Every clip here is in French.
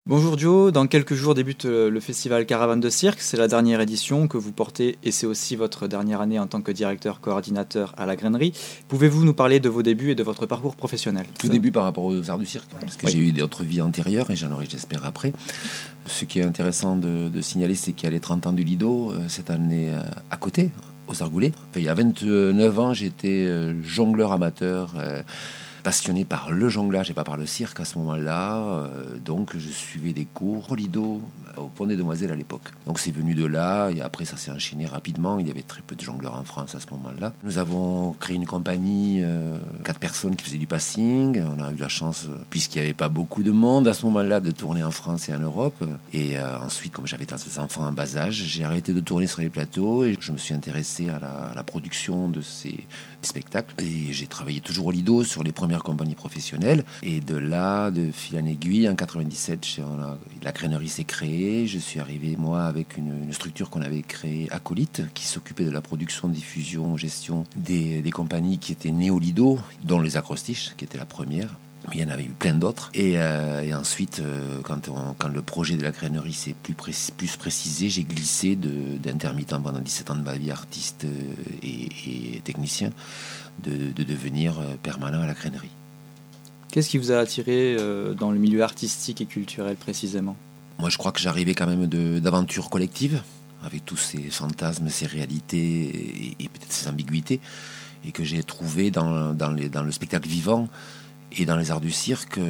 Bonjour Joe, dans quelques jours débute le festival Caravane de Cirque, c'est la dernière édition que vous portez et c'est aussi votre dernière année en tant que directeur coordinateur à la Grainerie. Pouvez-vous nous parler de vos débuts et de votre parcours professionnel ? Tout début par rapport aux arts du cirque, parce que j'ai eu d'autres vies antérieures et j'en aurai j'espère après. Ce qui est intéressant de signaler, c'est qu'il y a les 30 ans du Lido cette année à côté, aux Argoulets. Il y a 29 ans, j'étais jongleur amateur, passionné par le jonglage et pas par le cirque à ce moment-là. Donc je suivais des cours au Lido, au Pont des Demoiselles à l'époque. Donc c'est venu de là et après ça s'est enchaîné rapidement. Il y avait très peu de jongleurs en France à ce moment-là. Nous avons créé une compagnie, 4 personnes qui faisaient du passing. On a eu la chance, puisqu'il n'y avait pas beaucoup de monde à ce moment-là, de tourner en France et en Europe. Et ensuite, comme j'avais des enfants en bas âge, j'ai arrêté de tourner sur les plateaux et je me suis intéressé à la production de ces spectacles. Et j'ai travaillé toujours au Lido sur les premières compagnies professionnelles. Et de là, de fil en aiguille, en 97, la Grainerie s'est créée. Je suis arrivé, moi, avec une structure qu'on avait créée, Acolyte, qui s'occupait de la production, diffusion, gestion des compagnies qui étaient nées au Lido, dont les Acrostiches, qui était la première. Mais il y en avait eu plein d'autres. Et ensuite, quand le projet de la Grainerie s'est plus précisé, j'ai glissé d'intermittent pendant 17 ans de ma vie, artiste et technicien, de devenir permanent à la Grainerie. Qu'est-ce qui vous a attiré dans le milieu artistique et culturel précisément ? Moi, je crois que j'arrivais quand même d'aventures collectives, avec tous ces fantasmes, ces réalités et peut-être ces ambiguïtés, et que j'ai trouvé dans le spectacle vivant et dans les arts du cirque,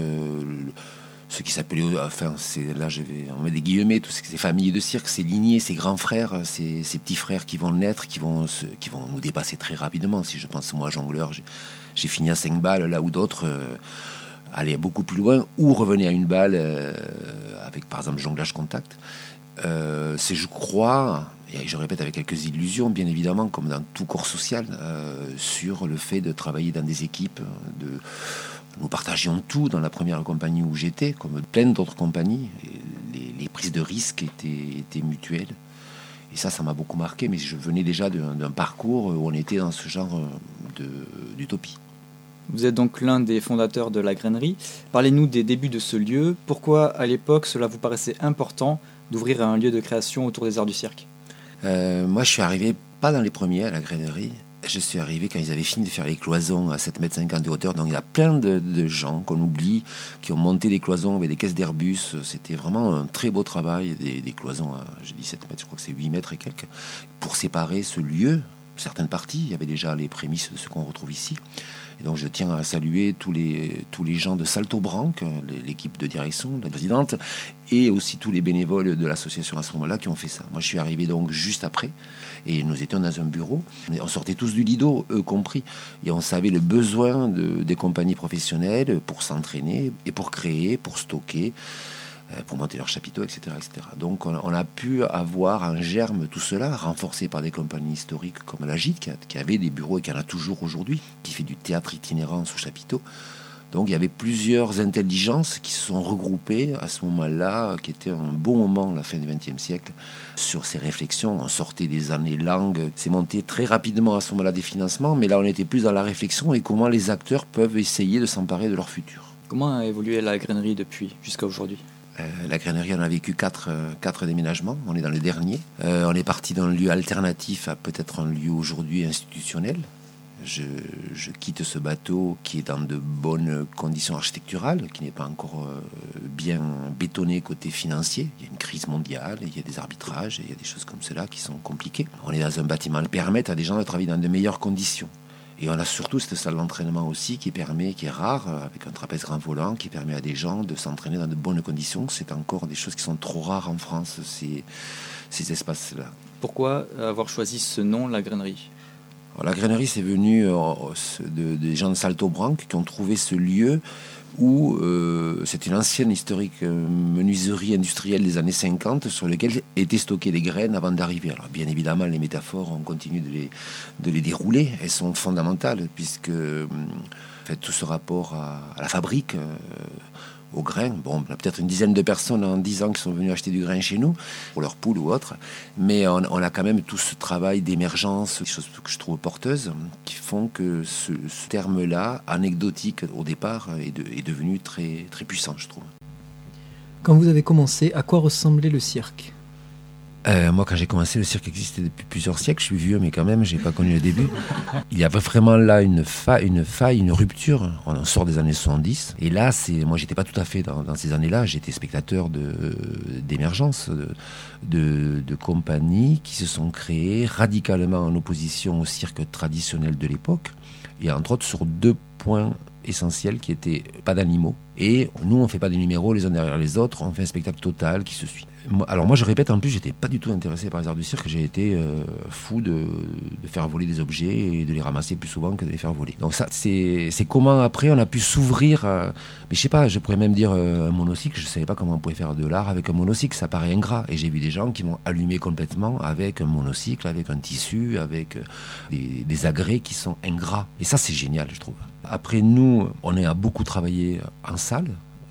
ce qui s'appelait, on met des guillemets, toutes ces familles de cirque, ces lignées, ces grands frères, ces petits frères qui vont naître, qui vont nous dépasser très rapidement. Si je pense, moi, jongleur, j'ai fini à 5 balles, là où d'autres allaient beaucoup plus loin, ou revenaient à une balle, avec par exemple jonglage contact. C'est, je crois, et je répète avec quelques illusions, bien évidemment, comme dans tout corps social, sur le fait de travailler dans des équipes, nous partagions tout dans la première compagnie où j'étais, comme plein d'autres compagnies. Les prises de risques étaient mutuelles. Et ça m'a beaucoup marqué, mais je venais déjà d'un parcours où on était dans ce genre d'utopie. Vous êtes donc l'un des fondateurs de la Grainerie. Parlez-nous des débuts de ce lieu. Pourquoi, à l'époque, cela vous paraissait important d'ouvrir un lieu de création autour des arts du cirque ? Moi, je suis arrivé pas dans les premiers à la Grainerie. Je suis arrivé quand ils avaient fini de faire les cloisons à 7,50 m de hauteur. Donc il y a plein de gens qu'on oublie, qui ont monté des cloisons avec des caisses d'Airbus. C'était vraiment un très beau travail. Des cloisons à, je dis 7 mètres, je crois que c'est 8 mètres et quelques, pour séparer ce lieu. Certaines parties, il y avait déjà les prémices de ce qu'on retrouve ici. Et donc je tiens à saluer tous les gens de Salto Branc, l'équipe de direction, la présidente, et aussi tous les bénévoles de l'association à ce moment-là qui ont fait ça. Moi je suis arrivé donc juste après, et nous étions dans un bureau. On sortait tous du Lido, eux compris, et on savait le besoin des compagnies professionnelles pour s'entraîner, et pour créer, pour stocker, pour monter leurs chapiteaux, etc., etc. Donc on a pu avoir en germe tout cela, renforcé par des compagnies historiques comme la Gîte, qui avait des bureaux et qui en a toujours aujourd'hui, qui fait du théâtre itinérant sous chapiteau. Donc il y avait plusieurs intelligences qui se sont regroupées à ce moment-là, qui était un bon moment, la fin du XXe siècle, sur ces réflexions. On sortait des années longues, c'est monté très rapidement à ce moment-là des financements, mais là on était plus dans la réflexion et comment les acteurs peuvent essayer de s'emparer de leur futur. Comment a évolué la Grainerie depuis jusqu'à aujourd'hui ? La Grainerie, on a vécu 4 déménagements. On est dans le dernier. On est parti d'un lieu alternatif à peut-être un lieu aujourd'hui institutionnel. Je quitte ce bateau qui est dans de bonnes conditions architecturales, qui n'est pas encore bien bétonné côté financier. Il y a une crise mondiale, il y a des arbitrages, il y a des choses comme cela qui sont compliquées. On est dans un bâtiment qui permet à des gens de travailler dans de meilleures conditions. Et on a surtout cette salle d'entraînement aussi qui est rare, avec un trapèze grand volant, qui permet à des gens de s'entraîner dans de bonnes conditions. C'est encore des choses qui sont trop rares en France, ces espaces-là. Pourquoi avoir choisi ce nom, la Grainerie ? Alors, la Grainerie, c'est venu des gens de Salto Branc qui ont trouvé ce lieu où c'était une ancienne historique menuiserie industrielle des années 50 sur lequel étaient stockées des graines avant d'arriver. Alors bien évidemment, les métaphores, on continue de les dérouler. Elles sont fondamentales puisque tout ce rapport à la fabrique, au grain. Bon, on a peut-être une dizaine de personnes en 10 ans qui sont venues acheter du grain chez nous, pour leurs poules ou autre, mais on a quand même tout ce travail d'émergence, des choses que je trouve porteuses, qui font que ce terme-là, anecdotique au départ, est devenu très, très puissant, je trouve. Quand vous avez commencé, à quoi ressemblait le cirque ? Moi, quand j'ai commencé, le cirque existait depuis plusieurs siècles. Je suis vieux, mais quand même, j'ai pas connu le début. Il y avait vraiment là une faille, une rupture. On sort des années 70. Et là, moi, j'étais pas tout à fait dans ces années-là. J'étais spectateur d'émergence, de compagnies qui se sont créées radicalement en opposition au cirque traditionnel de l'époque. Et entre autres, sur 2 points essentiels qui étaient pas d'animaux. Et nous, on fait pas des numéros les uns derrière les autres. On fait un spectacle total qui se suit. Alors moi je répète, en plus j'étais pas du tout intéressé par les arts du cirque, j'ai été fou de faire voler des objets et de les ramasser plus souvent que de les faire voler. Donc ça c'est comment après on a pu s'ouvrir, mais je sais pas, je pourrais même dire un monocycle, je savais pas comment on pouvait faire de l'art avec un monocycle, ça paraît ingrat, et j'ai vu des gens qui m'ont allumé complètement avec un monocycle, avec un tissu, avec des agrès qui sont ingrats, et ça c'est génial je trouve. Après nous, on a beaucoup travaillé en salle.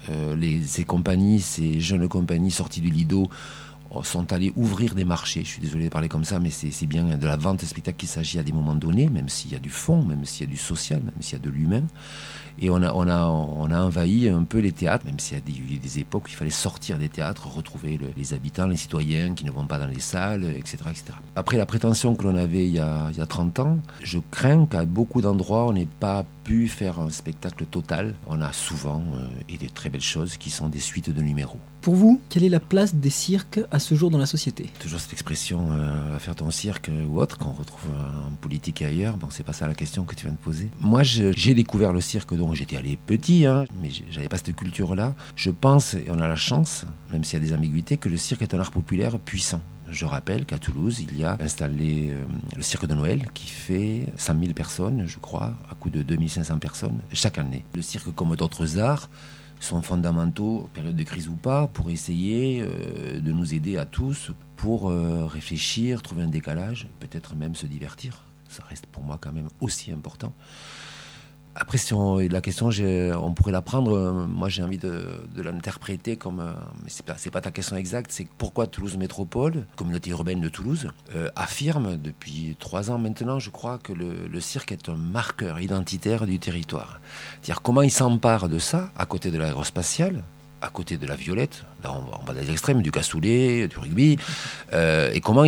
Ces jeunes compagnies sorties du Lido sont allées ouvrir des marchés. Je suis désolé de parler comme ça, mais c'est bien de la vente de spectacle qu'il s'agit à des moments donnés, même s'il y a du fond, même s'il y a du social, même s'il y a de l'humain. Et on a envahi un peu les théâtres, même s'il y a des époques où il fallait sortir des théâtres, retrouver les habitants, les citoyens qui ne vont pas dans les salles, etc., etc. Après la prétention que l'on avait il y a 30 ans, je crains qu'à beaucoup d'endroits, on n'ait pas pu faire un spectacle total. On a souvent, et des très belles choses, qui sont des suites de numéros. Pour vous, quelle est la place des cirques à ce jour dans la société ? Toujours cette expression à faire ton cirque ou autre qu'on retrouve en politique et ailleurs. Bon, c'est pas ça la question que tu viens de poser. Moi, j'ai découvert le cirque, donc j'étais allé petit, mais j'avais pas cette culture-là. Je pense, et on a la chance, même s'il y a des ambiguïtés, que le cirque est un art populaire puissant. Je rappelle qu'à Toulouse, il y a installé le cirque de Noël qui fait 100 000 personnes, je crois, à coût de 2500 personnes chaque année. Le cirque, comme d'autres arts, sont fondamentaux, période de crise ou pas, pour essayer de nous aider à tous, pour réfléchir, trouver un décalage, peut-être même se divertir. Ça reste pour moi quand même aussi important. Après, la question, on pourrait la prendre, moi j'ai envie de l'interpréter comme, mais c'est pas ta question exacte, c'est pourquoi Toulouse Métropole, communauté urbaine de Toulouse, affirme depuis 3 ans maintenant, je crois, que le cirque est un marqueur identitaire du territoire. C'est-à-dire comment il s'empare de ça, à côté de l'aérospatiale, à côté de la violette, là on va dans les extrêmes, du cassoulet, du rugby, et comment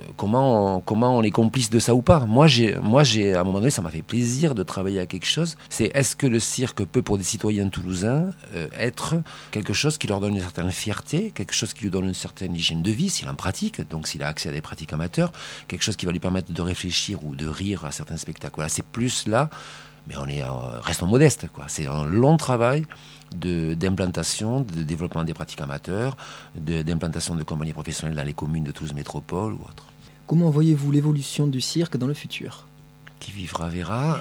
on est complice de ça ou pas. Moi j'ai à un moment donné, ça m'a fait plaisir de travailler à quelque chose. C'est est-ce que le cirque peut, pour des citoyens toulousains, être quelque chose qui leur donne une certaine fierté, quelque chose qui lui donne une certaine hygiène de vie, s'il en pratique, donc s'il a accès à des pratiques amateurs, quelque chose qui va lui permettre de réfléchir ou de rire à certains spectacles. Voilà, c'est plus là, mais restons modestes, quoi. C'est un long travail d'implantation, de développement des pratiques amateurs, d'implantation de compagnies professionnelles dans les communes de Toulouse Métropole ou autres. Comment voyez-vous l'évolution du cirque dans le futur ? Qui vivra verra.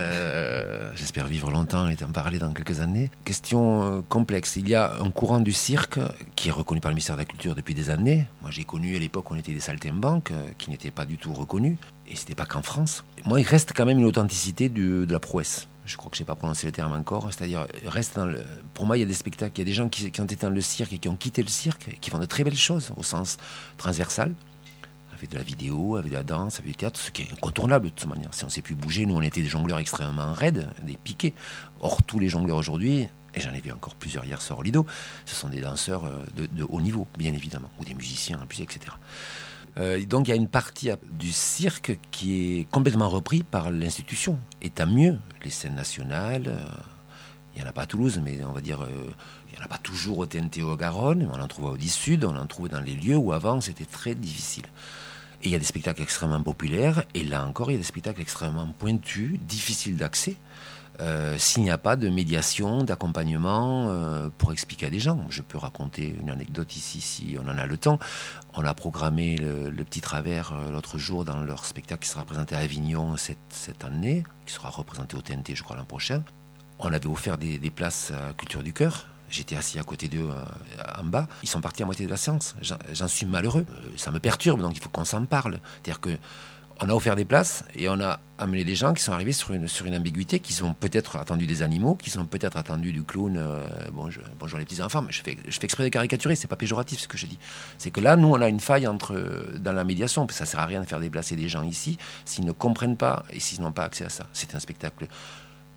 J'espère vivre longtemps et t'en parler dans quelques années. Question complexe. Il y a un courant du cirque qui est reconnu par le ministère de la Culture depuis des années. Moi, j'ai connu à l'époque où on était des saltimbanques qui n'étaient pas du tout reconnus. Et c'était pas qu'en France. Moi, il reste quand même une authenticité de la prouesse. Je crois que je n'ai pas prononcé le terme encore. C'est-à-dire, pour moi, il y a des spectacles, il y a des gens qui ont été dans le cirque et qui ont quitté le cirque et qui font de très belles choses au sens transversal. Avec de la vidéo, avec de la danse, avec du théâtre, ce qui est incontournable de toute manière. Si on ne sait plus bouger, nous on était des jongleurs extrêmement raides, des piquets. Or, tous les jongleurs aujourd'hui, et j'en ai vu encore plusieurs hier soir au Lido, ce sont des danseurs de haut niveau, bien évidemment, ou des musiciens en plus, etc. Donc il y a une partie du cirque qui est complètement repris par l'institution. Et tant mieux, les scènes nationales, il n'y en a pas à Toulouse, mais on va dire... il n'y en a pas toujours au TNT ou au Garonne, on en trouve au 10 Sud, on en trouve dans les lieux où avant c'était très difficile. Et il y a des spectacles extrêmement populaires, et là encore il y a des spectacles extrêmement pointus, difficiles d'accès, s'il n'y a pas de médiation, d'accompagnement pour expliquer à des gens. Je peux raconter une anecdote ici si on en a le temps. On a programmé le Petit Travers l'autre jour dans leur spectacle qui sera présenté à Avignon cette année, qui sera représenté au TNT je crois l'an prochain. On avait offert des places à Culture du Cœur. J'étais assis à côté d'eux en bas. Ils sont partis à moitié de la séance. J'en suis malheureux. Ça me perturbe, donc il faut qu'on s'en parle. C'est-à-dire qu'on a offert des places et on a amené des gens qui sont arrivés sur une ambiguïté, qui sont peut-être attendus des animaux, qui sont peut-être attendus du clown. Bonjour les petits-enfants, mais je fais exprès de caricaturer, c'est pas péjoratif ce que je dis. C'est que là, nous, on a une faille dans la médiation. Ça sert à rien de faire déplacer des gens ici s'ils ne comprennent pas et s'ils n'ont pas accès à ça. C'est un spectacle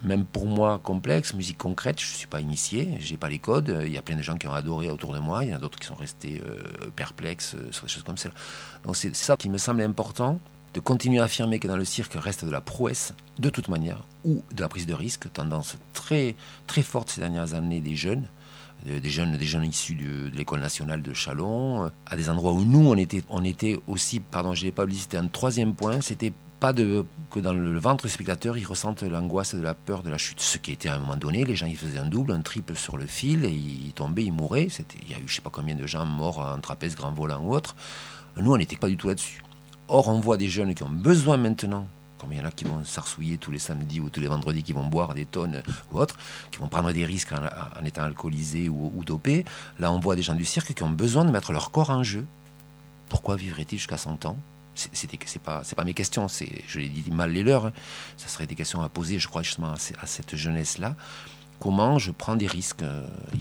même pour moi, complexe, musique concrète. Je ne suis pas initié, je n'ai pas les codes. Il y a plein de gens qui ont adoré autour de moi, il y en a d'autres qui sont restés perplexes sur des choses comme ça. Donc c'est ça qui me semble important, de continuer à affirmer que dans le cirque reste de la prouesse, de toute manière, ou de la prise de risque, tendance très, très forte ces dernières années des jeunes issus de l'École nationale de Châlons, à des endroits où nous, on était aussi, pardon, je ne l'ai pas oublié, c'était un troisième point, c'était pas que dans le ventre du spectateur, ils ressentent l'angoisse de la peur de la chute. Ce qui était à un moment donné, les gens ils faisaient un double, un triple sur le fil, et ils tombaient, ils mouraient. Il y a eu je ne sais pas combien de gens morts en trapèze, grand volant ou autre. Nous, on n'était pas du tout là-dessus. Or, on voit des jeunes qui ont besoin maintenant, comme il y en a qui vont s'arsouiller tous les samedis ou tous les vendredis, qui vont boire des tonnes ou autres, qui vont prendre des risques en étant alcoolisés ou dopés. Là, on voit des gens du cirque qui ont besoin de mettre leur corps en jeu. Pourquoi vivraient-ils jusqu'à 100 ans ? C'est pas mes questions, je l'ai dit mal les leurs. Ça serait des questions à poser, je crois, justement à cette jeunesse-là. Comment je prends des risques irréversibles ?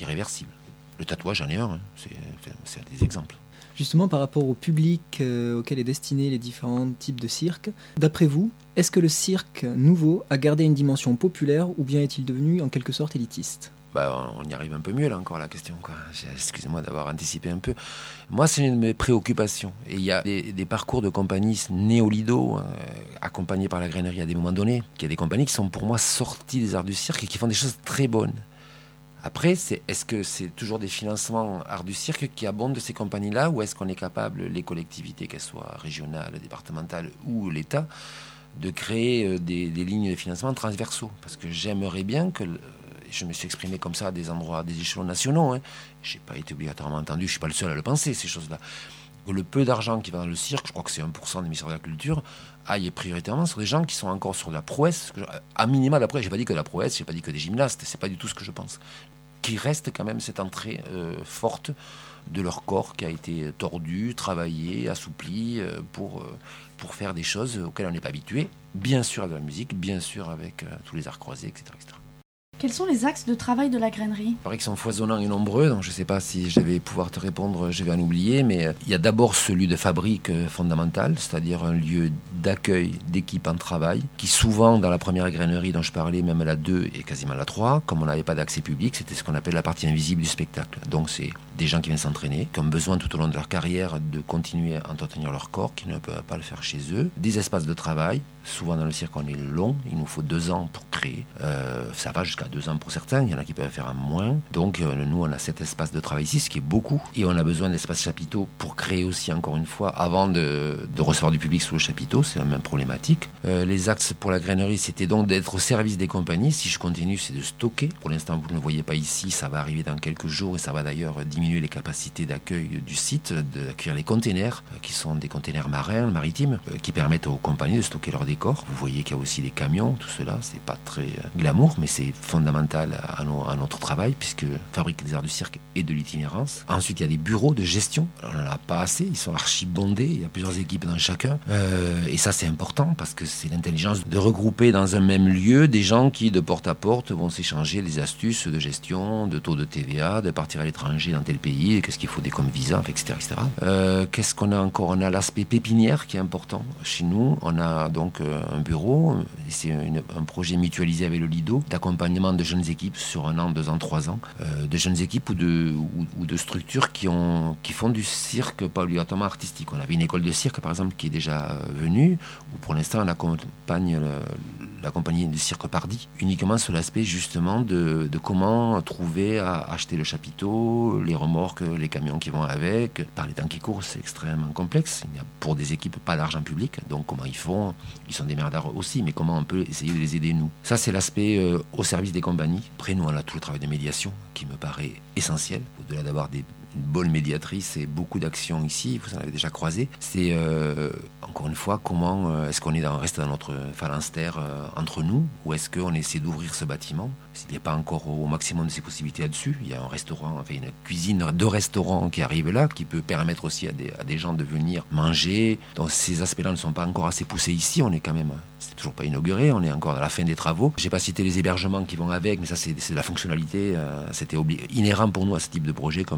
Le tatouage, j'en ai un, c'est des exemples. Justement, par rapport au public auquel est destiné les différents types de cirque, d'après vous, est-ce que le cirque nouveau a gardé une dimension populaire ou bien est-il devenu en quelque sorte élitiste ? On y arrive un peu mieux là encore la question, quoi. Excusez-moi d'avoir anticipé un peu. Moi, c'est une de mes préoccupations. Et il y a des parcours de compagnies néo-lido accompagnés par la grainerie à des moments donnés. Il y a des compagnies qui sont pour moi sorties des arts du cirque et qui font des choses très bonnes. Après, est-ce que c'est toujours des financements arts du cirque qui abondent de ces compagnies-là, ou est-ce qu'on est capable, les collectivités, qu'elles soient régionales, départementales ou l'État, de créer des lignes de financement transversaux ? Parce que j'aimerais bien que... Je me suis exprimé comme ça à des endroits, à des échelons nationaux. Je n'ai pas été obligatoirement entendu, je ne suis pas le seul à le penser, ces choses-là. Le peu d'argent qui va dans le cirque, je crois que c'est 1% des ministères de la Culture, aille prioritairement sur des gens qui sont encore sur la prouesse, à minima la prouesse. Je n'ai pas dit que la prouesse, je n'ai pas dit que des gymnastes, ce n'est pas du tout ce que je pense. Qui reste quand même cette entrée forte de leur corps qui a été tordu, travaillé, assoupli pour faire des choses auxquelles on n'est pas habitué. Bien sûr avec la musique, bien sûr avec tous les arts croisés, etc., etc. Quels sont les axes de travail de la grainerie ? Il paraît qu'ils sont foisonnants et nombreux, donc je ne sais pas si je vais pouvoir te répondre, je vais en oublier, mais il y a d'abord celui de fabrique fondamental, c'est-à-dire un lieu d'accueil d'équipes en travail, qui souvent dans la première grainerie dont je parlais, même la 2 et quasiment la 3, comme on n'avait pas d'accès public, c'était ce qu'on appelle la partie invisible du spectacle. Donc c'est des gens qui viennent s'entraîner, qui ont besoin tout au long de leur carrière de continuer à entretenir leur corps, qui ne peuvent pas le faire chez eux. Des espaces de travail, souvent dans le cirque on est long, il nous faut 2 ans pour créer, ça va jusqu'à 2 ans pour certains, il y en a qui peuvent faire en moins. Donc nous on a cet espace de travail ici, ce qui est beaucoup, et on a besoin d'espaces chapiteaux pour créer aussi, encore une fois, avant de recevoir du public sous le chapiteau, c'est la même problématique. Les axes pour la grainerie, c'était donc d'être au service des compagnies. Si je continue, c'est de stocker. Pour l'instant vous ne le voyez pas ici, ça va arriver dans quelques jours, et ça va d'ailleurs diminuer les capacités d'accueil du site, d'accueillir les containers, qui sont des containers marins, maritimes, qui permettent aux compagnies de stocker leurs décors. Vous voyez qu'il y a aussi des camions, tout cela, c'est pas très glamour, mais c'est fondamental à notre travail, puisque fabrique des arts du cirque et de l'itinérance. Ensuite, il y a des bureaux de gestion. Alors, on n'en a pas assez, ils sont archi-bondés, il y a plusieurs équipes dans chacun. Et ça, c'est important, parce que c'est l'intelligence de regrouper dans un même lieu des gens qui, de porte à porte, vont s'échanger des astuces de gestion, de taux de TVA, de partir à l'étranger dans tel pays, qu'est-ce qu'il faut comme visa, etc. etc. Qu'est-ce qu'on a encore ? On a l'aspect pépinière qui est important chez nous. On a donc un bureau, c'est un projet mutualisé avec le Lido, d'accompagnement de jeunes équipes sur 1 an, 2 ans, 3 ans, de jeunes équipes ou de structures qui font du cirque pas obligatoirement artistique. On avait une école de cirque par exemple qui est déjà venue, où pour l'instant on accompagne la compagnie du cirque Pardi, uniquement sur l'aspect justement de comment trouver à acheter le chapiteau, les remorques, les camions qui vont avec. Par les temps qui courent, c'est extrêmement complexe. Il n'y a pour des équipes pas d'argent public, donc comment ils font ? Ils sont des merdards aussi, mais comment on peut essayer de les aider nous ? Ça, c'est l'aspect au service des compagnies. Après, nous, on a tout le travail de médiation qui me paraît essentiel, au-delà d'avoir une bonne médiatrice et beaucoup d'actions ici, vous en avez déjà croisé. C'est, encore une fois, comment est-ce qu'on reste dans notre phalanstère entre nous, ou est-ce qu'on essaie d'ouvrir ce bâtiment ? S'il n'est pas encore au maximum de ses possibilités là-dessus, il y a un restaurant, enfin une cuisine de restaurant qui arrive là, qui peut permettre aussi à des gens de venir manger. Donc ces aspects-là ne sont pas encore assez poussés ici, on est quand même, c'est toujours pas inauguré, on est encore à la fin des travaux. J'ai pas cité les hébergements qui vont avec, mais ça c'est de la fonctionnalité, c'était inhérent pour nous à ce type de projet comme un bloc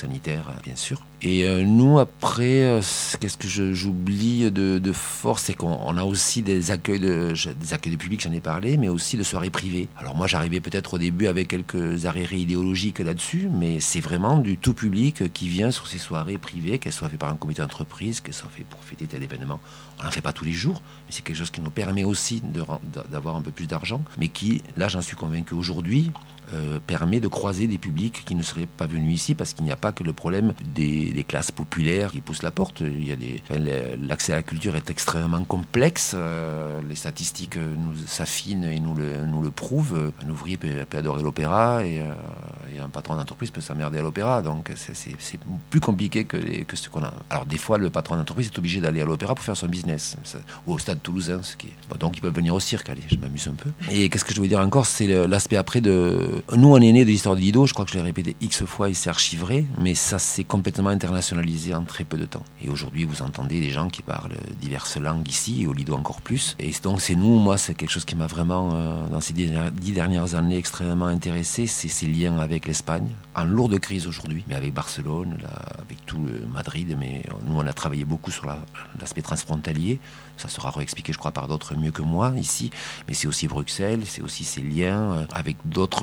sanitaire, bien sûr. Et nous, après, qu'est-ce que j'oublie de force, c'est qu'on a aussi des accueils de public, j'en ai parlé, mais aussi de soirées privées. Alors moi, j'arrivais peut-être au début avec quelques arriérés idéologiques là-dessus, mais c'est vraiment du tout public qui vient sur ces soirées privées, qu'elles soient faites par un comité d'entreprise, qu'elles soient faites pour fêter tel événement. On n'en fait pas tous les jours, mais c'est quelque chose qui nous permet aussi d'avoir un peu plus d'argent, mais qui, là, j'en suis convaincu aujourd'hui, permet de croiser des publics qui ne seraient pas venus ici, parce qu'il n'y a pas que le problème des classes populaires qui poussent la porte. L'accès à la culture est extrêmement complexe. Les statistiques s'affinent et nous le prouvent. Un ouvrier peut adorer l'opéra et un patron d'entreprise peut s'emmerder à l'opéra. Donc c'est plus compliqué que ce qu'on a. Alors des fois, le patron d'entreprise est obligé d'aller à l'opéra pour faire son business, ou au Stade Toulousain. Donc ils peuvent venir au cirque. Allez, je m'amuse un peu. Et qu'est-ce que je voulais dire encore, c'est l'aspect après de... Nous, on est né de l'histoire de Lido, je crois que je l'ai répété X fois, il s'est archivé, mais ça s'est complètement internationalisé en très peu de temps. Et aujourd'hui, vous entendez des gens qui parlent diverses langues ici, et au Lido encore plus. Et donc, moi, c'est quelque chose qui m'a vraiment, dans ces 10 dernières années, extrêmement intéressé, c'est ces liens avec l'Espagne, en lourde crise aujourd'hui, mais avec Barcelone, avec tout Madrid, mais nous, on a travaillé beaucoup sur l'aspect transfrontalier. Ça sera réexpliqué, je crois, par d'autres mieux que moi ici. Mais c'est aussi Bruxelles, c'est aussi ces liens avec d'autres.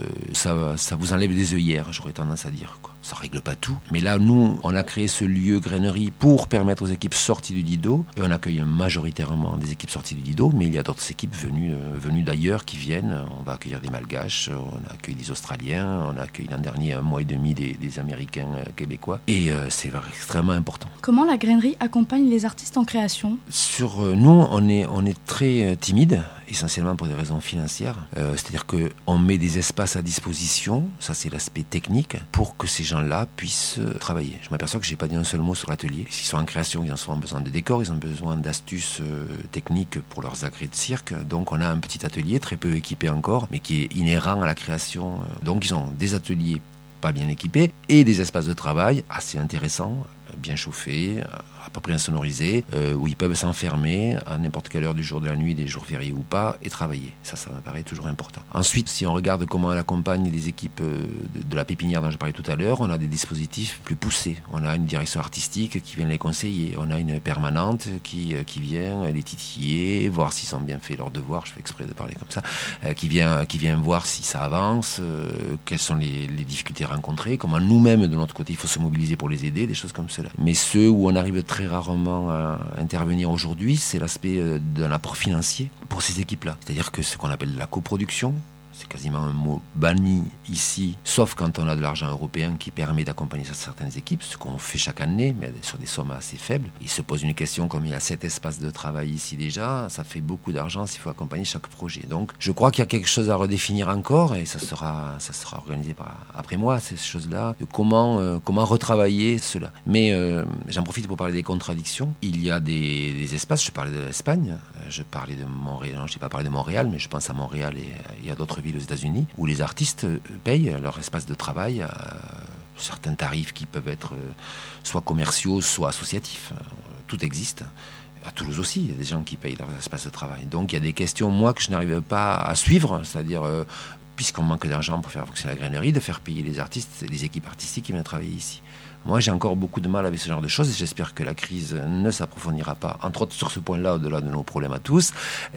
Ça vous enlève des œillères, j'aurais tendance à dire, quoi. Ça règle pas tout. Mais là, nous, on a créé ce lieu grainerie pour permettre aux équipes sorties du Lido. Et on accueille majoritairement des équipes sorties du Lido, mais il y a d'autres équipes venues d'ailleurs qui viennent. On va accueillir des Malgaches, on accueille des Australiens, on a accueilli l'an dernier 1 mois et demi des Américains québécois. Et c'est extrêmement important. Comment la grainerie accompagne les artistes en création ? Sur nous, on est très timide, essentiellement pour des raisons financières. C'est-à-dire qu'on met des espaces à disposition, ça c'est l'aspect technique, pour que ces gens-là puissent travailler. Je m'aperçois que je n'ai pas dit un seul mot sur l'atelier. S'ils sont en création, ils ont souvent besoin de décors, ils ont besoin d'astuces techniques pour leurs agrès de cirque. Donc on a un petit atelier, très peu équipé encore, mais qui est inhérent à la création. Donc ils ont des ateliers pas bien équipés et des espaces de travail assez intéressants, bien chauffés, à peu près insonorisés, où ils peuvent s'enfermer à n'importe quelle heure du jour, de la nuit, des jours fériés ou pas, et travailler. Ça me paraît toujours important. Ensuite, si on regarde comment elle accompagne les équipes de la pépinière dont je parlais tout à l'heure, on a des dispositifs plus poussés. On a une direction artistique qui vient les conseiller. On a une permanente qui vient les titiller, voir s'ils ont bien fait leurs devoirs, je fais exprès de parler comme ça, qui vient voir si ça avance, quelles sont les difficultés rencontrées, comment nous-mêmes, de notre côté, il faut se mobiliser pour les aider, des choses comme cela. Mais ceux où on arrive très rarement à intervenir aujourd'hui, c'est l'aspect d'un apport financier pour ces équipes-là. C'est-à-dire que ce qu'on appelle la coproduction, c'est quasiment un mot banni ici, sauf quand on a de l'argent européen qui permet d'accompagner certaines équipes, ce qu'on fait chaque année, mais sur des sommes assez faibles. Il se pose une question, comme il y a 7 espaces de travail ici déjà, ça fait beaucoup d'argent s'il faut accompagner chaque projet. Donc je crois qu'il y a quelque chose à redéfinir encore, et ça sera organisé après moi, ces choses-là, de comment retravailler cela. Mais j'en profite pour parler des contradictions. Il y a des espaces, je parlais de l'Espagne, je parlais de Montréal, non, je n'ai pas parlé de Montréal, mais je pense à Montréal et à d'autres villes aux États-Unis, où les artistes payent leur espace de travail à certains tarifs qui peuvent être soit commerciaux, soit associatifs. Tout existe. À Toulouse aussi, il y a des gens qui payent leur espace de travail. Donc il y a des questions, moi, que je n'arrive pas à suivre, c'est-à-dire, puisqu'on manque d'argent pour faire fonctionner la grainerie, de faire payer les artistes et les équipes artistiques qui viennent travailler ici. Moi, j'ai encore beaucoup de mal avec ce genre de choses et j'espère que la crise ne s'approfondira pas, entre autres sur ce point-là, au-delà de nos problèmes à tous,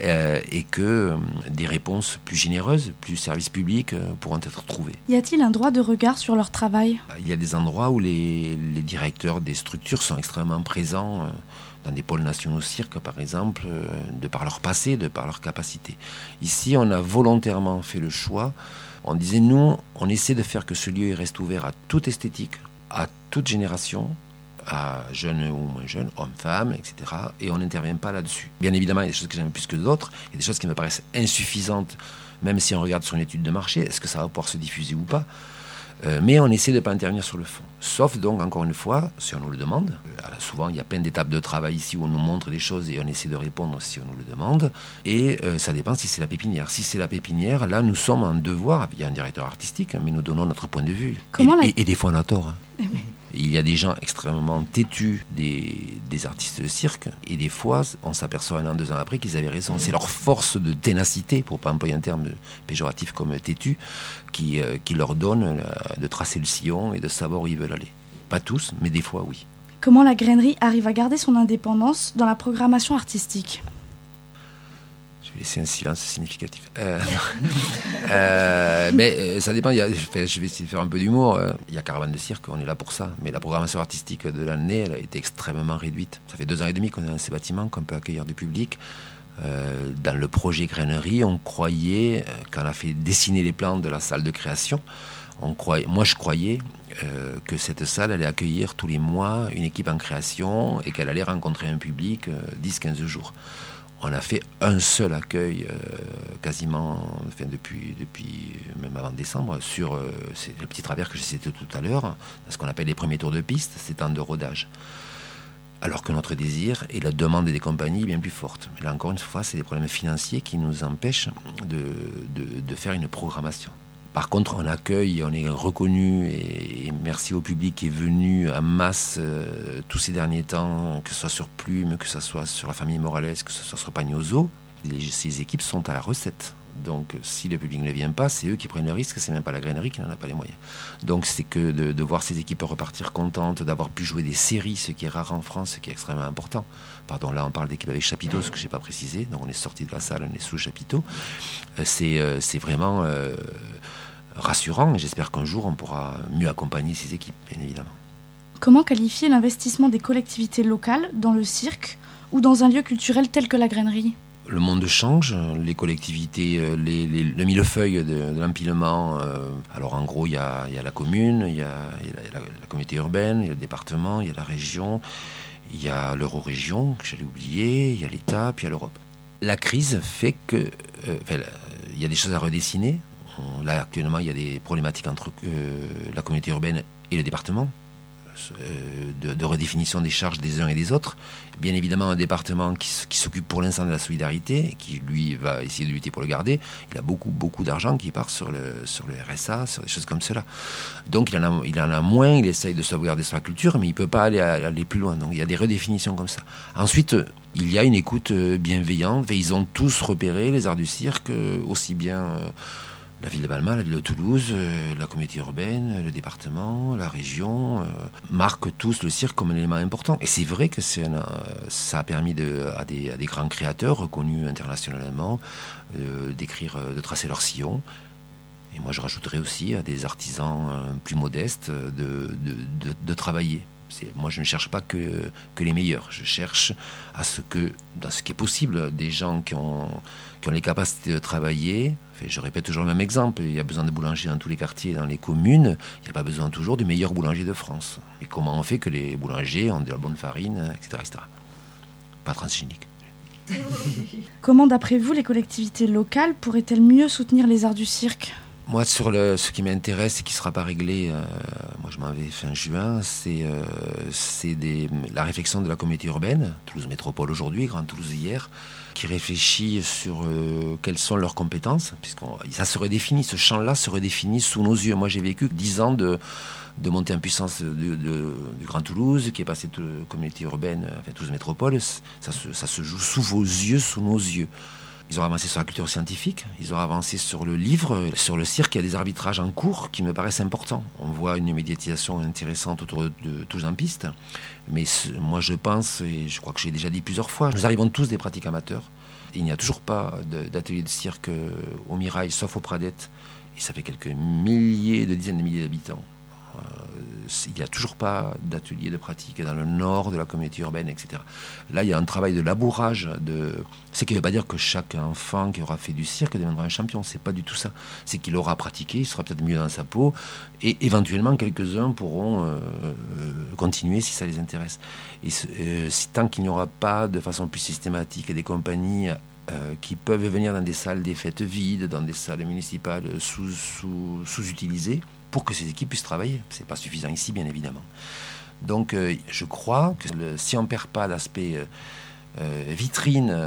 et que des réponses plus généreuses, plus services publics pourront être trouvées. Y a-t-il un droit de regard sur leur travail ? Il y a des endroits où les directeurs des structures sont extrêmement présents, dans des pôles nationaux cirque, par exemple, de par leur passé, de par leur capacité. Ici, on a volontairement fait le choix. On disait, nous, on essaie de faire que ce lieu reste ouvert à toute esthétique, à toute génération, à jeunes ou moins jeunes, hommes, femmes, etc. Et on n'intervient pas là-dessus. Bien évidemment, il y a des choses que j'aime plus que d'autres, il y a des choses qui me paraissent insuffisantes, même si on regarde sur une étude de marché, est-ce que ça va pouvoir se diffuser ou pas ? Mais on essaie de ne pas intervenir sur le fond. Sauf donc, encore une fois, si on nous le demande. Souvent, il y a plein d'étapes de travail ici où on nous montre des choses et on essaie de répondre si on nous le demande. Et ça dépend si c'est la pépinière. Si c'est la pépinière, là, nous sommes en devoir. Il y a un directeur artistique, mais nous donnons notre point de vue. Et des fois, on a tort. Il y a des gens extrêmement têtus, des artistes de cirque, et des fois, on s'aperçoit 1 an, 2 ans après qu'ils avaient raison. C'est leur force de ténacité, pour ne pas employer un terme péjoratif comme têtu, qui leur donne de tracer le sillon et de savoir où ils veulent aller. Pas tous, mais des fois oui. Comment la grainerie arrive à garder son indépendance dans la programmation artistique ? Je vais laisser un silence significatif. Mais ça dépend. Je vais essayer de faire un peu d'humour. Il y a Caravane de Cirque, on est là pour ça. Mais la programmation artistique de l'année, elle a été extrêmement réduite. Ça fait 2 ans et demi qu'on est dans ces bâtiments, qu'on peut accueillir du public. Dans le projet Grainerie, on croyait, quand on a fait dessiner les plans de la salle de création, moi je croyais que cette salle allait accueillir tous les mois une équipe en création et qu'elle allait rencontrer un public 10-15 jours. On a fait un seul accueil quasiment, depuis même avant décembre, sur c'est le petit travers que j'ai cité tout à l'heure, ce qu'on appelle les premiers tours de piste, c'est temps de rodage. Alors que notre désir et la demande des compagnies est bien plus forte. Mais là encore une fois, c'est des problèmes financiers qui nous empêchent de faire une programmation. Par contre, on accueille, on est reconnu et merci au public qui est venu en masse tous ces derniers temps, que ce soit sur Plume, que ce soit sur la famille Morales, que ce soit sur Pagnoso. Ces équipes sont à la recette. Donc si le public ne vient pas, c'est eux qui prennent le risque, c'est même pas la grainerie qui n'en a pas les moyens. Donc c'est que de voir ces équipes repartir contentes, d'avoir pu jouer des séries, ce qui est rare en France, ce qui est extrêmement important. Pardon, là on parle d'équipe avec chapiteau, ce que je n'ai pas précisé, donc on est sorti de la salle, on est sous chapiteau. C'est vraiment rassurant et j'espère qu'un jour on pourra mieux accompagner ces équipes, bien évidemment. Comment qualifier l'investissement des collectivités locales dans le cirque ou dans un lieu culturel tel que la grainerie ? Le monde change, les collectivités, le millefeuille de l'empilement. Alors en gros, il y a la commune, il y a la communauté urbaine, il y a le département, il y a la région, il y a l'Eurorégion, que j'allais oublier, il y a l'État, puis il y a l'Europe. La crise fait que il y a des choses à redessiner. Là, actuellement, il y a des problématiques entre la communauté urbaine et le département. De redéfinition des charges des uns et des autres. Bien évidemment, un département qui s'occupe pour l'instant de la solidarité et qui, lui, va essayer de lutter pour le garder. Il a beaucoup d'argent qui part sur le RSA, sur des choses comme cela. Donc, il en a moins, il essaye de sauvegarder sur la culture, mais il ne peut pas aller plus loin. Donc, il y a des redéfinitions comme ça. Ensuite, il y a une écoute bienveillante. Et ils ont tous repéré les arts du cirque, aussi bien la ville de Balma, la ville de Toulouse, la communauté urbaine, le département, la région, marquent tous le cirque comme un élément important. Et c'est vrai que ça a permis à des grands créateurs reconnus internationalement de tracer leur sillon. Et moi, je rajouterais aussi à des artisans plus modestes de travailler. Moi, je ne cherche pas que les meilleurs. Je cherche à ce que, dans ce qui est possible, des gens qui ont les capacités de travailler. Enfin, je répète toujours le même exemple. Il y a besoin de boulangers dans tous les quartiers, dans les communes. Il n'y a pas besoin toujours du meilleur boulanger de France. Et comment on fait que les boulangers ont de la bonne farine, etc. Pas transgénique. Comment, d'après vous, les collectivités locales pourraient-elles mieux soutenir les arts du cirque ? Moi, sur ce qui m'intéresse et qui ne sera pas réglé, moi je m'en vais fin juin, c'est la réflexion de la communauté urbaine, Toulouse Métropole aujourd'hui, Grand Toulouse hier, qui réfléchit sur quelles sont leurs compétences, ça se redéfinit, ce champ-là se redéfinit sous nos yeux. Moi j'ai vécu 10 ans de montée en puissance du Grand Toulouse, qui est passé de communauté urbaine, enfin Toulouse Métropole, ça se joue sous vos yeux, sous nos yeux. Ils ont avancé sur la culture scientifique, ils ont avancé sur le livre, sur le cirque. Il y a des arbitrages en cours qui me paraissent importants. On voit une médiatisation intéressante autour de Toulouse en piste. Mais moi je pense, et je crois que j'ai déjà dit plusieurs fois, nous arrivons tous des pratiques amateurs. Il n'y a toujours pas d'atelier de cirque au Mirail, sauf au Pradette. Et ça fait quelques dizaines de milliers d'habitants. Il n'y a toujours pas d'atelier de pratique dans le nord de la communauté urbaine, etc. Là, il y a un travail de labourage. Ce qui ne veut pas dire que chaque enfant qui aura fait du cirque deviendra un champion. C'est pas du tout ça. C'est qu'il aura pratiqué, il sera peut-être mieux dans sa peau, et éventuellement quelques-uns pourront continuer si ça les intéresse. Et tant qu'il n'y aura pas de façon plus systématique des compagnies qui peuvent venir dans des salles des fêtes vides, dans des salles municipales sous-utilisées, pour que ces équipes puissent travailler. Ce n'est pas suffisant ici, bien évidemment. Donc, je crois que si on ne perd pas l'aspect vitrine,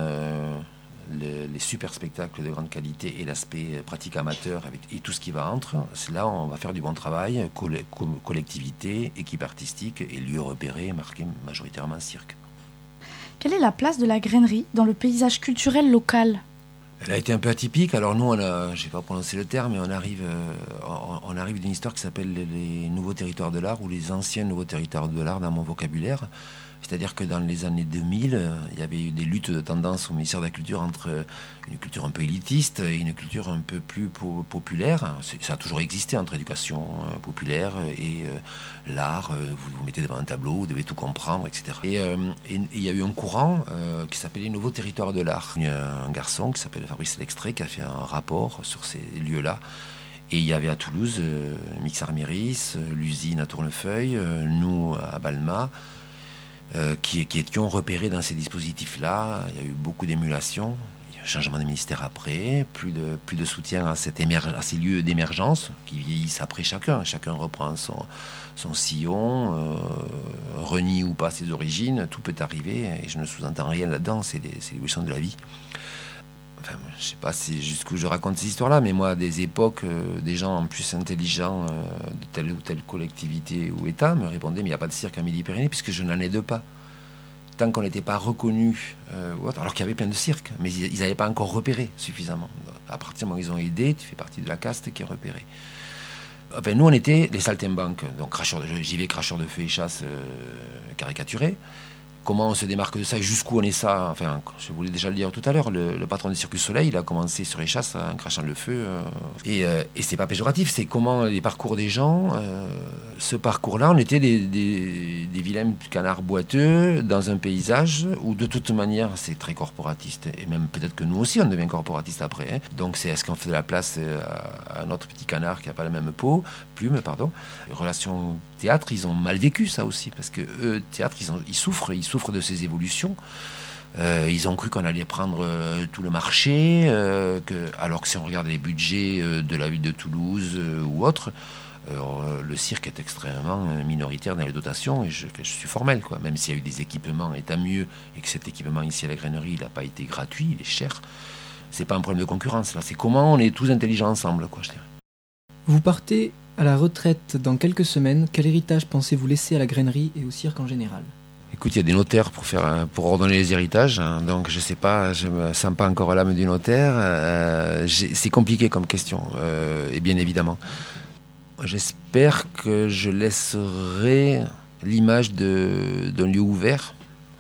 les super spectacles de grande qualité et l'aspect pratique amateur et tout ce qui va entre, c'est là où on va faire du bon travail, collectivité, équipe artistique et lieu repéré, marqué majoritairement cirque. Quelle est la place de la grainerie dans le paysage culturel local ? Elle a été un peu atypique. Alors nous, je ne vais pas prononcer le terme, mais on arrive d'une histoire qui s'appelle les nouveaux territoires de l'art, ou les anciens nouveaux territoires de l'art dans mon vocabulaire. C'est-à-dire que dans les années 2000, il y avait eu des luttes de tendance au ministère de la Culture entre une culture un peu élitiste et une culture un peu plus populaire. Ça a toujours existé entre éducation populaire et l'art. Vous vous mettez devant un tableau, vous devez tout comprendre, etc. Et il y a eu un courant qui s'appelait les nouveaux territoires de l'art. Il y a un garçon qui s'appelle Fabrice Lextrait qui a fait un rapport sur ces lieux-là. Et il y avait à Toulouse Mixar Méris, l'usine à Tournefeuille, nous à Balma, qui étions repérés dans ces dispositifs-là. Il y a eu beaucoup d'émulation, il y a eu un changement de ministère après, plus de soutien à ces lieux d'émergence qui vieillissent après chacun. Chacun reprend son sillon, renie ou pas ses origines, tout peut arriver, et je ne sous-entends rien là-dedans, c'est l'évolution de la vie. Enfin, je ne sais pas jusqu'où je raconte ces histoires-là, mais moi, des époques, des gens en plus intelligents de telle ou telle collectivité ou État me répondaient, mais il n'y a pas de cirque à Midi-Pyrénées, puisque je n'en ai de pas. Tant qu'on n'était pas reconnu, alors qu'il y avait plein de cirques, mais ils n'avaient pas encore repéré suffisamment. À partir du moment où ils ont aidé, tu fais partie de la caste qui est repérée. Enfin, nous, on était les saltimbanques, donc cracheurs de feu et chasse caricaturés. Comment on se démarque de ça et jusqu'où on est ça? Enfin, je voulais déjà le dire tout à l'heure, le patron du Circus Soleil, il a commencé sur les chasses en crachant le feu. Et c'est pas péjoratif, c'est comment les parcours des gens. Ce parcours-là, on était des vilains canards boiteux dans un paysage où de toute manière c'est très corporatiste. Et même peut-être que nous aussi on devient corporatiste après. Hein. Donc est-ce qu'on fait de la place à notre petit canard qui n'a pas la même plume, pardon. Les relations théâtre, ils ont mal vécu ça aussi, parce que eux, théâtre, ils souffrent de ces évolutions. Ils ont cru qu'on allait prendre tout le marché, alors que si on regarde les budgets de la ville de Toulouse ou autre, le cirque est extrêmement minoritaire dans les dotations, et je suis formel, quoi. Même s'il y a eu des équipements, et tant mieux, et que cet équipement ici à la Grainerie, il n'a pas été gratuit, il est cher. C'est pas un problème de concurrence, là. C'est comment on est tous intelligents ensemble, quoi, je dirais. Vous partez à la retraite dans quelques semaines. Quel héritage pensez-vous laisser à la Grainerie et au cirque en général? Écoute, il y a des notaires pour ordonner les héritages, hein, donc je sais pas, je me sens pas encore à l'âme du notaire. C'est compliqué comme question, et bien évidemment. J'espère que je laisserai l'image d'un lieu ouvert.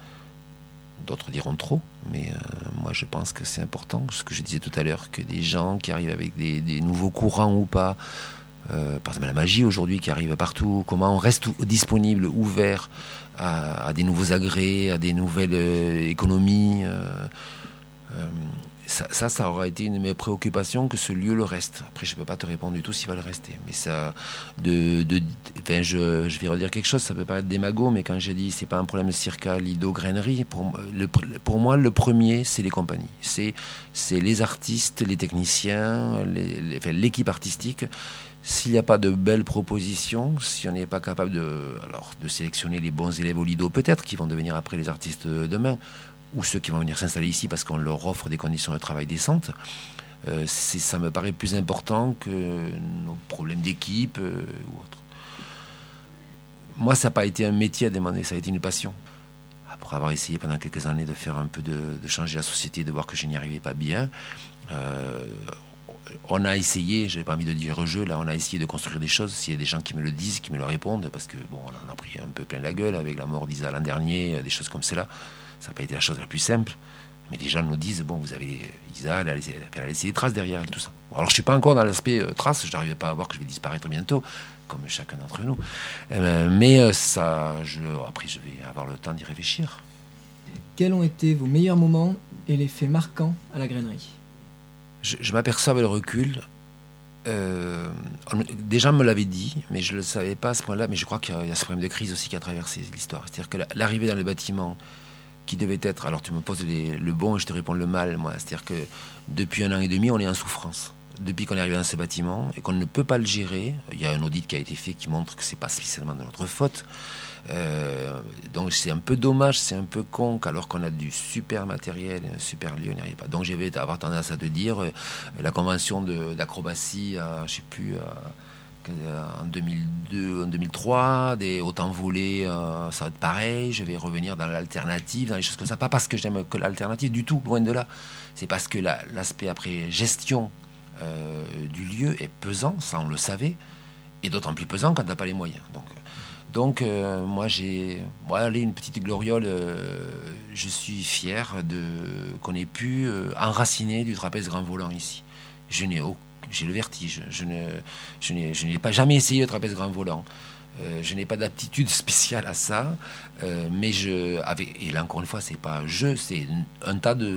D'autres diront trop, mais moi je pense que c'est important, ce que je disais tout à l'heure, que des gens qui arrivent avec des nouveaux courants ou pas, par exemple la magie aujourd'hui qui arrive partout, comment on reste disponible, ouvert à des nouveaux agrès, à des nouvelles économies. Ça aura été une de mes préoccupations, que ce lieu le reste. Après, je ne peux pas te répondre du tout s'il va le rester. Mais ça, je vais redire quelque chose, ça peut paraître démago, mais quand j'ai dit c'est pas un problème de cirque, lido, grainerie, pour moi, le premier, c'est les compagnies. C'est les artistes, les techniciens, l'équipe artistique. S'il n'y a pas de belles propositions, si on n'est pas capable de sélectionner les bons élèves au lido, peut-être, qui vont devenir après les artistes de demain, ou ceux qui vont venir s'installer ici parce qu'on leur offre des conditions de travail décentes, ça me paraît plus important que nos problèmes d'équipe ou autre. Moi, ça n'a pas été un métier à demander, ça a été une passion. Après avoir essayé pendant quelques années de faire un peu de changer la société, de voir que je n'y arrivais pas bien, on a essayé, je n'ai pas envie de dire jeu, là, on a essayé de construire des choses. S'il y a des gens qui me le disent, qui me le répondent, parce que bon, on en a pris un peu plein la gueule avec la mort d'Isa l'an dernier, des choses comme cela. Ça n'a pas été la chose la plus simple, mais les gens nous disent, bon, vous avez Isa, elle a laissé des traces derrière et tout ça. Alors je ne suis pas encore dans l'aspect traces, je n'arrive pas à voir que je vais disparaître bientôt, comme chacun d'entre nous. Mais après je vais avoir le temps d'y réfléchir. Quels ont été vos meilleurs moments et les faits marquants à la Grainerie? Je m'aperçois avec le recul. Des gens me l'avaient dit, mais je ne le savais pas à ce point-là, mais je crois qu'il y a ce problème de crise aussi qui a traversé l'histoire. C'est-à-dire que l'arrivée dans le bâtiment qui devait être... Alors tu me poses le bon et je te réponds le mal, moi. C'est-à-dire que depuis 1 an et demi, on est en souffrance. Depuis qu'on est arrivé dans ce bâtiment et qu'on ne peut pas le gérer, il y a un audit qui a été fait qui montre que ce n'est pas spécialement de notre faute. Donc c'est un peu dommage, c'est un peu con qu'alors qu'on a du super matériel, un super lieu, on n'y arrive pas. Donc je vais avoir tendance à te dire la convention d'acrobatie à, je sais plus, à cirque en 2002, en 2003, des haut envolés, ça va être pareil. Je vais revenir dans l'alternative, dans les choses comme ça. Pas parce que j'aime que l'alternative du tout, loin de là. C'est parce que l'aspect après gestion du lieu est pesant, ça on le savait, et d'autant plus pesant quand t'as pas les moyens. Donc moi j'ai une petite gloriole, je suis fier qu'on ait pu enraciner du trapèze grand volant ici. J'ai le vertige, je n'ai pas jamais essayé le trapèze grand volant. Je n'ai pas d'aptitude spéciale à ça, mais et là encore une fois, c'est pas c'est un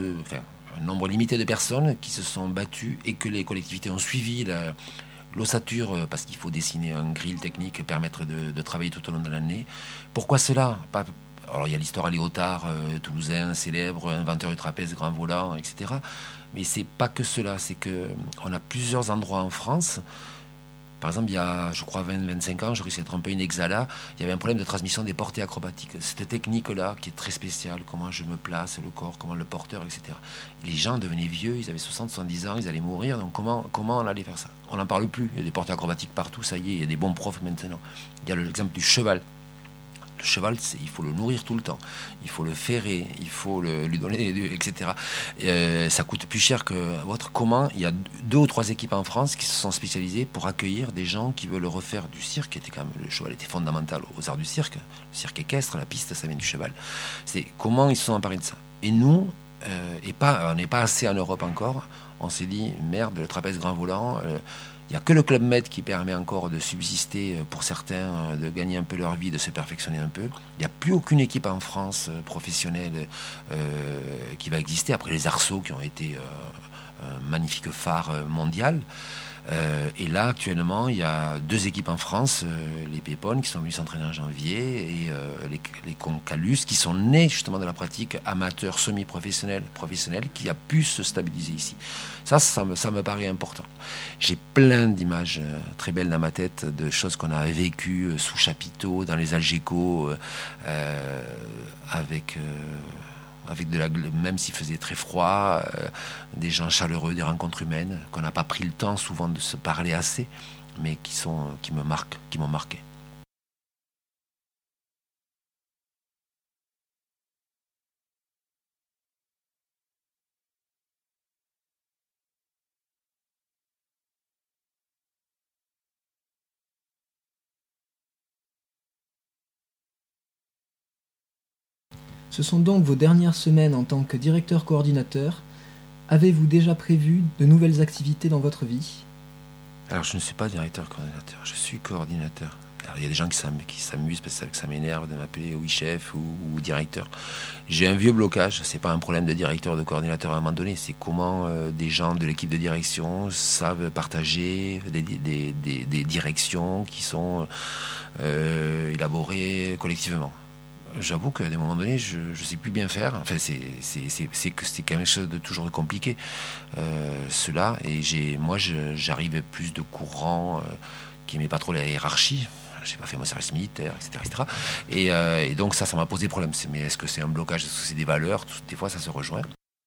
nombre limité de personnes qui se sont battues et que les collectivités ont suivi l'ossature, parce qu'il faut dessiner un grill technique, permettre de travailler tout au long de l'année. Pourquoi cela ? Alors il y a l'histoire à Léotard, toulousain, célèbre, inventeur du trapèze grand volant, etc. Mais c'est pas que cela, c'est qu'on a plusieurs endroits en France. Par exemple, il y a, je crois, 20-25 ans, je risque d'être un peu inexact, il y avait un problème de transmission des portées acrobatiques. Cette technique-là, qui est très spéciale, comment je me place, le corps, comment le porteur, etc. Les gens devenaient vieux, ils avaient 60-70 ans, ils allaient mourir, donc comment on allait faire ça ? On n'en parle plus, il y a des portées acrobatiques partout, ça y est, il y a des bons profs maintenant. Il y a l'exemple du cheval. Le cheval, il faut le nourrir tout le temps, il faut le ferrer, il faut lui donner, etc. Ça coûte plus cher que votre. Comment il y a 2 ou 3 équipes en France qui se sont spécialisées pour accueillir des gens qui veulent refaire du cirque. Le cheval était fondamental aux arts du cirque, le cirque équestre, la piste, ça vient du cheval. C'est comment ils se sont emparés de ça. Et nous, on n'est pas assez en Europe encore. On s'est dit merde, le trapèze grand volant. Il n'y a que le Club Med qui permet encore de subsister pour certains, de gagner un peu leur vie, de se perfectionner un peu. Il n'y a plus aucune équipe en France professionnelle qui va exister, après les Arceaux qui ont été un magnifique phare mondial. Et là, actuellement, il y a 2 équipes en France, les Pépones qui sont venus s'entraîner en janvier et les Concalus qui sont nés justement de la pratique amateur, semi-professionnelle, professionnelle, qui a pu se stabiliser ici. Ça me paraît important. J'ai plein d'images très belles dans ma tête de choses qu'on a vécues sous chapiteau, dans les Algeco, avec même s'il faisait très froid, des gens chaleureux, des rencontres humaines, qu'on n'a pas pris le temps souvent de se parler assez, mais qui m'ont marqué. Ce sont donc vos dernières semaines en tant que directeur coordinateur. Avez-vous déjà prévu de nouvelles activités dans votre vie ? Alors je ne suis pas directeur coordinateur, je suis coordinateur. Alors, il y a des gens qui s'amusent parce que ça m'énerve de m'appeler oui chef ou directeur. J'ai un vieux blocage, c'est pas un problème de directeur ou de coordinateur à un moment donné, c'est comment des gens de l'équipe de direction savent partager des directions qui sont élaborées collectivement. J'avoue qu'à des moments donnés, je ne sais plus bien faire. Enfin, c'est quand même quelque chose de toujours compliqué, cela. Et j'arrive plus de courant qui n'aimait pas trop la hiérarchie. Je n'ai pas fait mon service militaire, etc. Et donc ça m'a posé problème. Mais est-ce que c'est un blocage ? Est-ce que c'est des valeurs ? Des fois, ça se rejoint.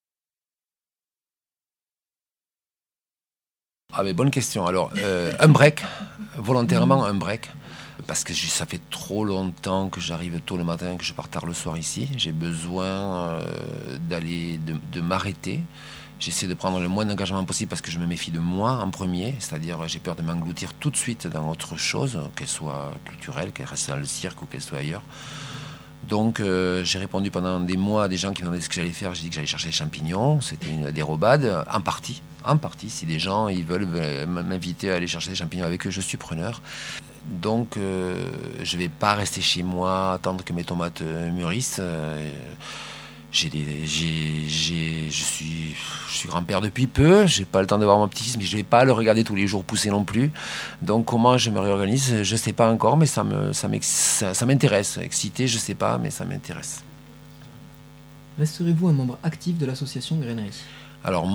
Ah mais bonne question. Alors, un break, volontairement un break. Parce que ça fait trop longtemps que j'arrive tôt le matin, que je pars tard le soir ici. J'ai besoin de m'arrêter. J'essaie de prendre le moins d'engagement possible parce que je me méfie de moi en premier. C'est-à-dire, j'ai peur de m'engloutir tout de suite dans autre chose, qu'elle soit culturelle, qu'elle reste dans le cirque ou qu'elle soit ailleurs. Donc, j'ai répondu pendant des mois à des gens qui me demandaient ce que j'allais faire. J'ai dit que j'allais chercher des champignons. C'était une dérobade, en partie. Si des gens ils veulent m'inviter à aller chercher des champignons avec eux, je suis preneur. Donc, je ne vais pas rester chez moi, attendre que mes tomates mûrissent. Je suis grand-père depuis peu, j'ai pas le temps de voir mon petit-fils, mais je vais pas le regarder tous les jours pousser non plus. Donc comment je me réorganise, je sais pas encore, mais ça m'intéresse. Excité, je sais pas, mais ça m'intéresse. Resterez-vous un membre actif de l'association Grainerie ? Alors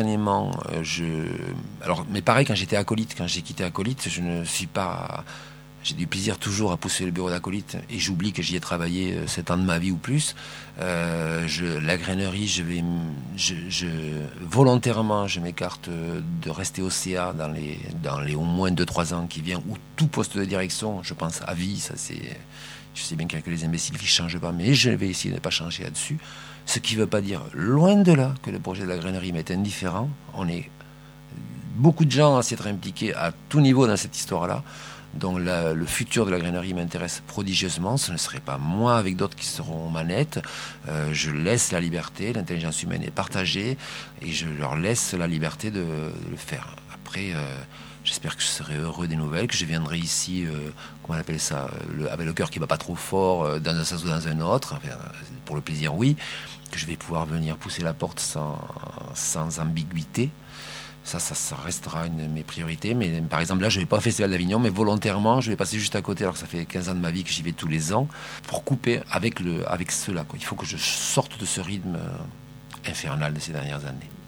momentanément, mais pareil quand j'étais acolyte, quand j'ai quitté acolyte, je ne suis pas J'ai du plaisir toujours à pousser le bureau d'acolyte et j'oublie que j'y ai travaillé 7 ans de ma vie ou plus. La grainerie, volontairement, je m'écarte de rester au CA dans les au moins 2-3 ans qui viennent, ou tout poste de direction, je pense à vie, ça c'est... Je sais bien qu'il y a que les imbéciles qui ne changent pas, mais je vais essayer de ne pas changer là-dessus. Ce qui ne veut pas dire, loin de là, que le projet de la grainerie m'est indifférent. On est beaucoup de gens à s'être impliqués à tout niveau dans cette histoire-là. Donc le futur de la grainerie m'intéresse prodigieusement. Ce ne serait pas moi avec d'autres qui seront aux manettes. Je laisse la liberté, l'intelligence humaine est partagée et je leur laisse la liberté de le faire. Après, j'espère que je serai heureux des nouvelles, que je viendrai ici, comment on appelle ça, avec le cœur qui ne bat pas trop fort, dans un sens ou dans un autre. Enfin, pour le plaisir, oui. Que je vais pouvoir venir pousser la porte sans ambiguïté. Ça restera une de mes priorités. Mais par exemple, là, je ne vais pas au Festival d'Avignon, mais volontairement, je vais passer juste à côté, alors que ça fait 15 ans de ma vie que j'y vais tous les ans, pour couper avec cela, quoi. Il faut que je sorte de ce rythme infernal de ces dernières années.